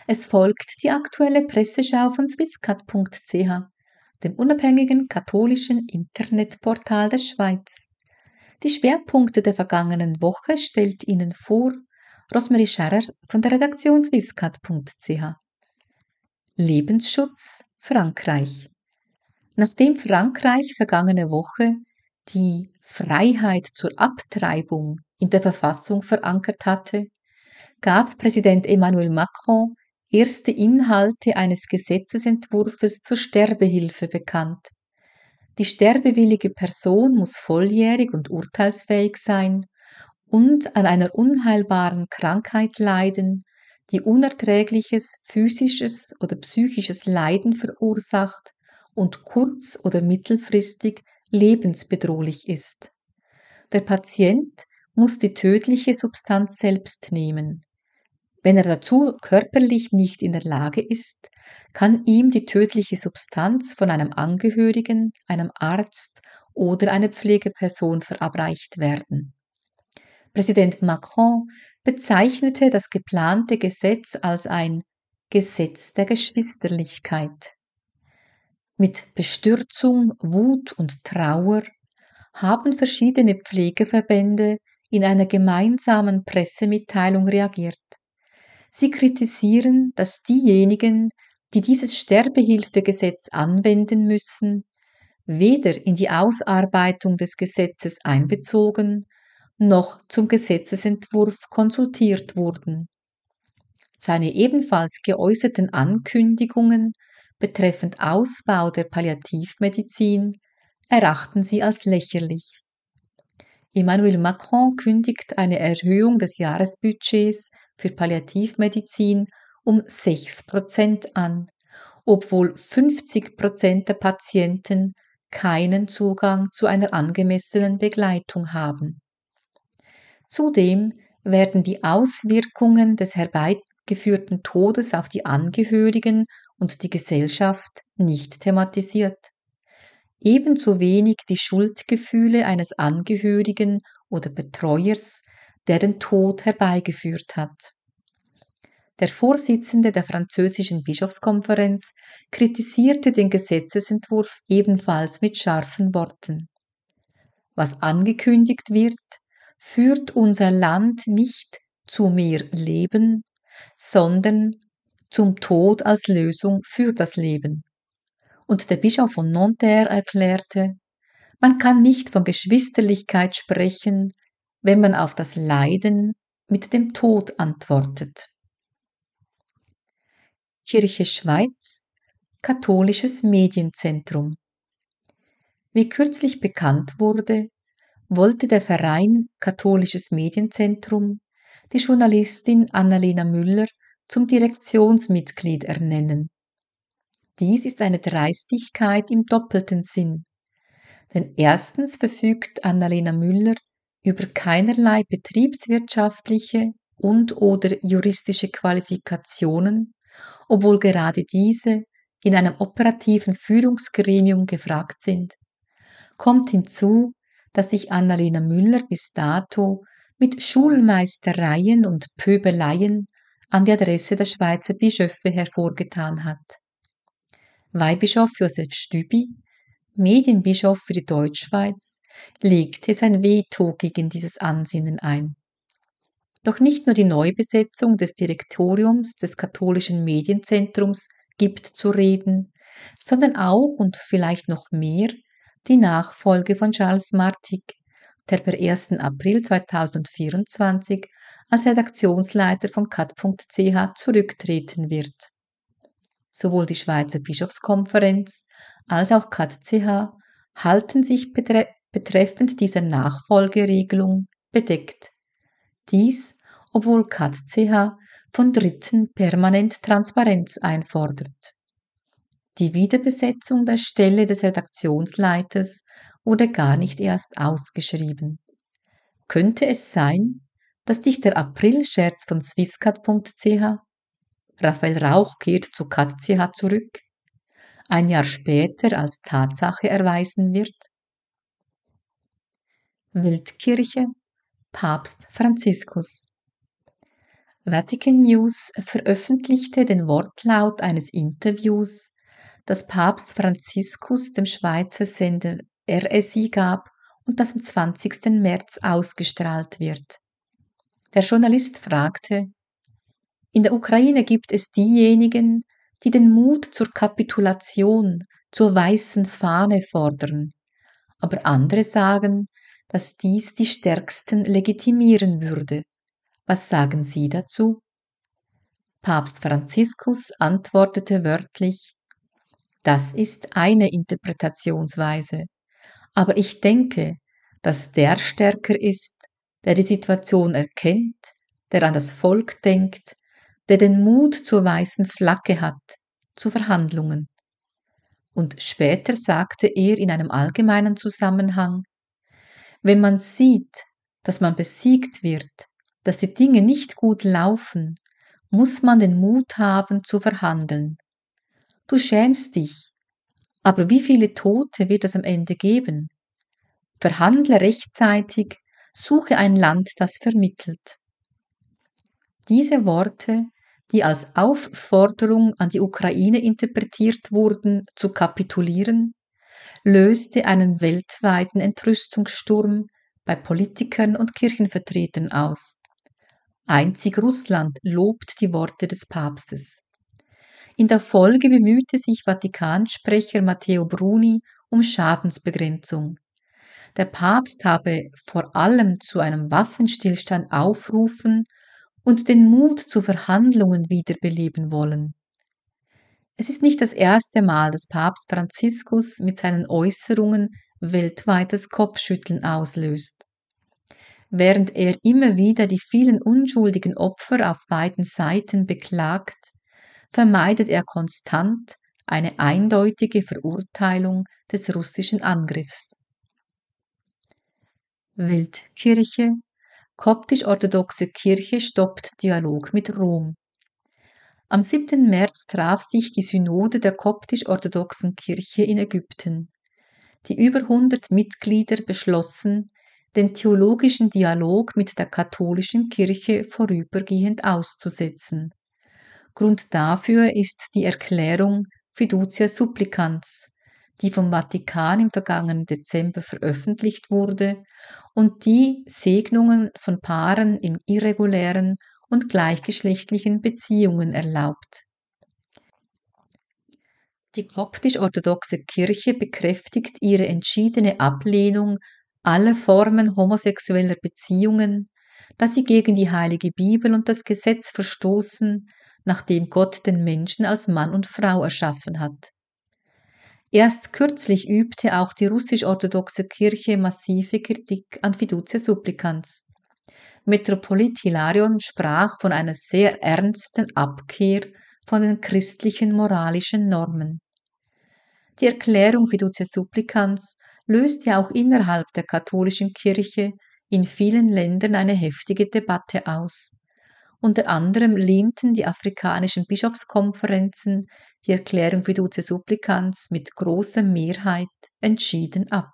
Es folgt die aktuelle Presseschau von swisscat.ch, dem unabhängigen katholischen Internetportal der Schweiz. Die Schwerpunkte der vergangenen Woche stellt Ihnen vor Rosemarie Scherrer von der Redaktion swisscat.ch. Lebensschutz Frankreich. Nachdem Frankreich vergangene Woche die Freiheit zur Abtreibung in der Verfassung verankert hatte, gab Präsident Emmanuel Macron erste Inhalte eines Gesetzesentwurfs zur Sterbehilfe bekannt. Die sterbewillige Person muss volljährig und urteilsfähig sein und an einer unheilbaren Krankheit leiden, die unerträgliches physisches oder psychisches Leiden verursacht und kurz- oder mittelfristig lebensbedrohlich ist. Der Patient muss die tödliche Substanz selbst nehmen. Wenn er dazu körperlich nicht in der Lage ist, kann ihm die tödliche Substanz von einem Angehörigen, einem Arzt oder einer Pflegeperson verabreicht werden. Präsident Macron bezeichnete das geplante Gesetz als ein Gesetz der Geschwisterlichkeit. Mit Bestürzung, Wut und Trauer haben verschiedene Pflegeverbände in einer gemeinsamen Pressemitteilung reagiert. Sie kritisieren, dass diejenigen, die dieses Sterbehilfegesetz anwenden müssen, weder in die Ausarbeitung des Gesetzes einbezogen noch zum Gesetzesentwurf konsultiert wurden. Seine ebenfalls geäußerten Ankündigungen betreffend Ausbau der Palliativmedizin erachten sie als lächerlich. Emmanuel Macron kündigt eine Erhöhung des Jahresbudgets für Palliativmedizin um 6% an, obwohl 50% der Patienten keinen Zugang zu einer angemessenen Begleitung haben. Zudem werden die Auswirkungen des herbeigeführten Todes auf die Angehörigen und die Gesellschaft nicht thematisiert. Ebenso wenig die Schuldgefühle eines Angehörigen oder Betreuers, der den Tod herbeigeführt hat. Der Vorsitzende der französischen Bischofskonferenz kritisierte den Gesetzesentwurf ebenfalls mit scharfen Worten. Was angekündigt wird, führt unser Land nicht zu mehr Leben, sondern zum Tod als Lösung für das Leben. Und der Bischof von Nanterre erklärte, man kann nicht von Geschwisterlichkeit sprechen, wenn man auf das Leiden mit dem Tod antwortet. Kirche Schweiz, Katholisches Medienzentrum. Wie kürzlich bekannt wurde, wollte der Verein Katholisches Medienzentrum die Journalistin Annalena Müller zum Direktionsmitglied ernennen. Dies ist eine Dreistigkeit im doppelten Sinn. Denn erstens verfügt Annalena Müller über keinerlei betriebswirtschaftliche und/oder juristische Qualifikationen, obwohl gerade diese in einem operativen Führungsgremium gefragt sind. Kommt hinzu, dass sich Annalena Müller bis dato mit Schulmeistereien und Pöbeleien an die Adresse der Schweizer Bischöfe hervorgetan hat. Weihbischof Josef Stübi, Medienbischof für die Deutschschweiz, legte sein Veto gegen dieses Ansinnen ein. Doch nicht nur die Neubesetzung des Direktoriums des Katholischen Medienzentrums gibt zu reden, sondern auch und vielleicht noch mehr die Nachfolge von Charles Martig, der per 1. April 2024 als Redaktionsleiter von cat.ch zurücktreten wird. Sowohl die Schweizer Bischofskonferenz als auch cat.ch halten sich betreffend dieser Nachfolgeregelung bedeckt. Dies, obwohl cat.ch von Dritten permanent Transparenz einfordert. Die Wiederbesetzung der Stelle des Redaktionsleiters wurde gar nicht erst ausgeschrieben. Könnte es sein, dass sich der Aprilscherz von swisscat.ch, Raphael Rauch kehrt zu cat.ch zurück, ein Jahr später als Tatsache erweisen wird? Weltkirche, Papst Franziskus. Vatican News veröffentlichte den Wortlaut eines Interviews, das Papst Franziskus dem Schweizer Sender RSI gab und das am 20. März ausgestrahlt wird. Der Journalist fragte: In der Ukraine gibt es diejenigen, die den Mut zur Kapitulation, zur weißen Fahne fordern, aber andere sagen, dass dies die Stärksten legitimieren würde. Was sagen Sie dazu? Papst Franziskus antwortete wörtlich: Das ist eine Interpretationsweise, aber ich denke, dass der stärker ist, der die Situation erkennt, der an das Volk denkt, der den Mut zur weißen Flagge hat, zu Verhandlungen. Und später sagte er in einem allgemeinen Zusammenhang: Wenn man sieht, dass man besiegt wird, dass die Dinge nicht gut laufen, muss man den Mut haben zu verhandeln. Du schämst dich, aber wie viele Tote wird es am Ende geben? Verhandle rechtzeitig, suche ein Land, das vermittelt. Diese Worte, die als Aufforderung an die Ukraine interpretiert wurden, zu kapitulieren, löste einen weltweiten Entrüstungssturm bei Politikern und Kirchenvertretern aus. Einzig Russland lobt die Worte des Papstes. In der Folge bemühte sich Vatikansprecher Matteo Bruni um Schadensbegrenzung. Der Papst habe vor allem zu einem Waffenstillstand aufrufen und den Mut zu Verhandlungen wiederbeleben wollen. Es ist nicht das erste Mal, dass Papst Franziskus mit seinen Äußerungen weltweites Kopfschütteln auslöst. Während er immer wieder die vielen unschuldigen Opfer auf beiden Seiten beklagt, vermeidet er konstant eine eindeutige Verurteilung des russischen Angriffs. Weltkirche: Koptisch-orthodoxe Kirche stoppt Dialog mit Rom. Am 7. März traf sich die Synode der koptisch-orthodoxen Kirche in Ägypten. Die über 100 Mitglieder beschlossen, den theologischen Dialog mit der katholischen Kirche vorübergehend auszusetzen. Grund dafür ist die Erklärung Fiducia Supplicans, die vom Vatikan im vergangenen Dezember veröffentlicht wurde und die Segnungen von Paaren in irregulären und gleichgeschlechtlichen Beziehungen erlaubt. Die koptisch-orthodoxe Kirche bekräftigt ihre entschiedene Ablehnung aller Formen homosexueller Beziehungen, da sie gegen die Heilige Bibel und das Gesetz verstoßen, nachdem Gott den Menschen als Mann und Frau erschaffen hat. Erst kürzlich übte auch die russisch-orthodoxe Kirche massive Kritik an Fiducia Supplicans. Metropolit Hilarion sprach von einer sehr ernsten Abkehr von den christlichen moralischen Normen. Die Erklärung Fiducia Supplicans löste auch innerhalb der katholischen Kirche in vielen Ländern eine heftige Debatte aus. Unter anderem lehnten die afrikanischen Bischofskonferenzen die Erklärung Fiducia Supplicans mit großer Mehrheit entschieden ab.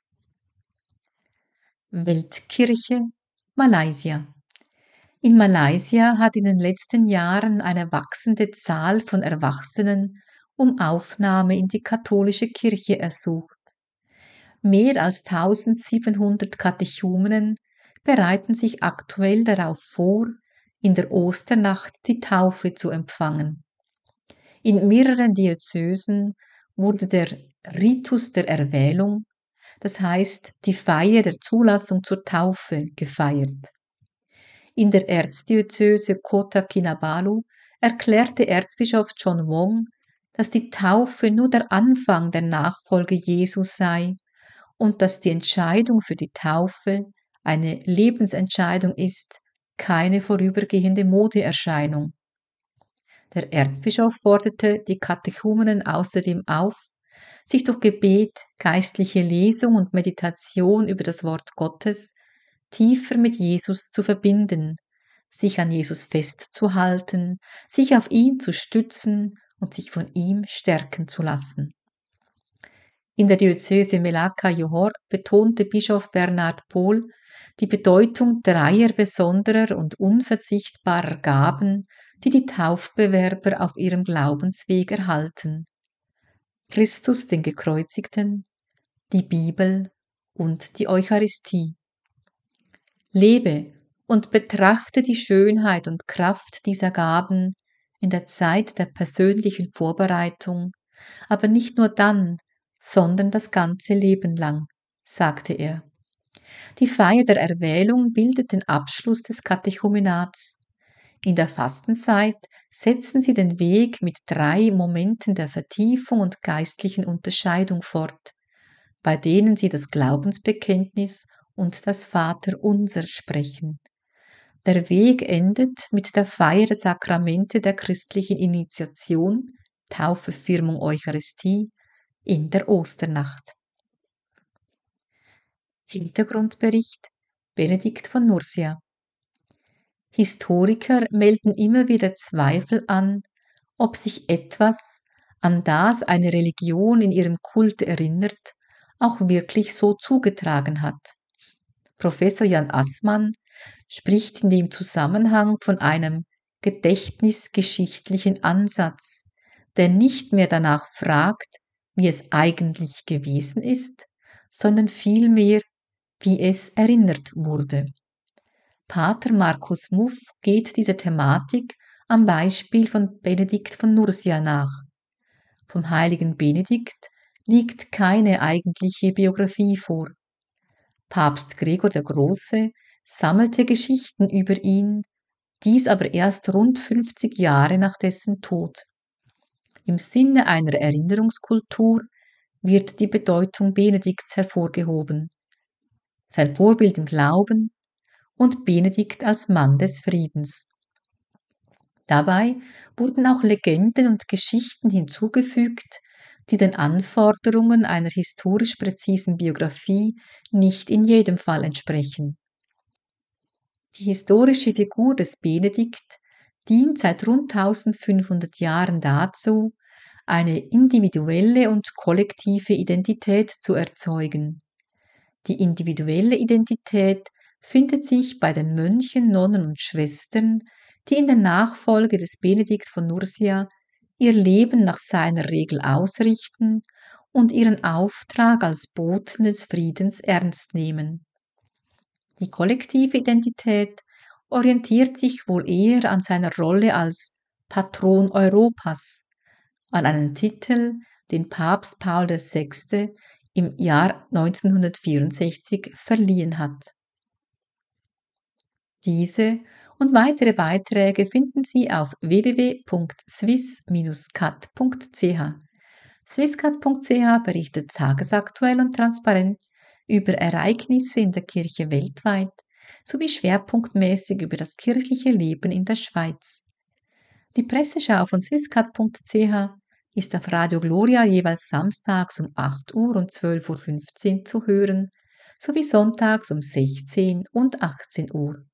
Weltkirche: Malaysia. In Malaysia hat in den letzten Jahren eine wachsende Zahl von Erwachsenen um Aufnahme in die katholische Kirche ersucht. Mehr als 1700 Katechumenen bereiten sich aktuell darauf vor, in der Osternacht die Taufe zu empfangen. In mehreren Diözesen wurde der Ritus der Erwählung, das heißt die Feier der Zulassung zur Taufe, gefeiert. In der Erzdiözese Kota Kinabalu erklärte Erzbischof John Wong, dass die Taufe nur der Anfang der Nachfolge Jesus sei und dass die Entscheidung für die Taufe eine Lebensentscheidung ist, keine vorübergehende Modeerscheinung. Der Erzbischof forderte die Katechumenen außerdem auf, sich durch Gebet, geistliche Lesung und Meditation über das Wort Gottes tiefer mit Jesus zu verbinden, sich an Jesus festzuhalten, sich auf ihn zu stützen und sich von ihm stärken zu lassen. In der Diözese Melaka-Johor betonte Bischof Bernhard Pohl, die Bedeutung dreier besonderer und unverzichtbarer Gaben, die die Taufbewerber auf ihrem Glaubensweg erhalten: Christus den Gekreuzigten, die Bibel und die Eucharistie. Lebe und betrachte die Schönheit und Kraft dieser Gaben in der Zeit der persönlichen Vorbereitung, aber nicht nur dann, sondern das ganze Leben lang, sagte er. Die Feier der Erwählung bildet den Abschluss des Katechumenats. In der Fastenzeit setzen sie den Weg mit 3 Momenten der Vertiefung und geistlichen Unterscheidung fort, bei denen sie das Glaubensbekenntnis und das Vaterunser sprechen. Der Weg endet mit der Feier der Sakramente der christlichen Initiation, Taufe, Firmung, Eucharistie in der Osternacht. Hintergrundbericht Benedikt von Nursia. Historiker melden immer wieder Zweifel an, ob sich etwas, an das eine Religion in ihrem Kult erinnert, auch wirklich so zugetragen hat. Professor Jan Assmann spricht in dem Zusammenhang von einem gedächtnisgeschichtlichen Ansatz, der nicht mehr danach fragt, wie es eigentlich gewesen ist, sondern vielmehr, wie es erinnert wurde. Pater Markus Muff geht dieser Thematik am Beispiel von Benedikt von Nursia nach. Vom heiligen Benedikt liegt keine eigentliche Biografie vor. Papst Gregor der Große sammelte Geschichten über ihn, dies aber erst rund 50 Jahre nach dessen Tod. Im Sinne einer Erinnerungskultur wird die Bedeutung Benedikts hervorgehoben, sein Vorbild im Glauben und Benedikt als Mann des Friedens. Dabei wurden auch Legenden und Geschichten hinzugefügt, die den Anforderungen einer historisch präzisen Biografie nicht in jedem Fall entsprechen. Die historische Figur des Benedikt dient seit rund 1500 Jahren dazu, eine individuelle und kollektive Identität zu erzeugen. Die individuelle Identität findet sich bei den Mönchen, Nonnen und Schwestern, die in der Nachfolge des Benedikt von Nursia ihr Leben nach seiner Regel ausrichten und ihren Auftrag als Boten des Friedens ernst nehmen. Die kollektive Identität orientiert sich wohl eher an seiner Rolle als Patron Europas, an einen Titel, den Papst Paul VI. Im Jahr 1964 verliehen hat. Diese und weitere Beiträge finden Sie auf www.swiss-cat.ch. Swisscat.ch berichtet tagesaktuell und transparent über Ereignisse in der Kirche weltweit sowie schwerpunktmäßig über das kirchliche Leben in der Schweiz. Die Presseschau von Swisscat.ch ist auf Radio Gloria jeweils samstags um 8 Uhr und 12.15 Uhr zu hören, sowie sonntags um 16 und 18 Uhr.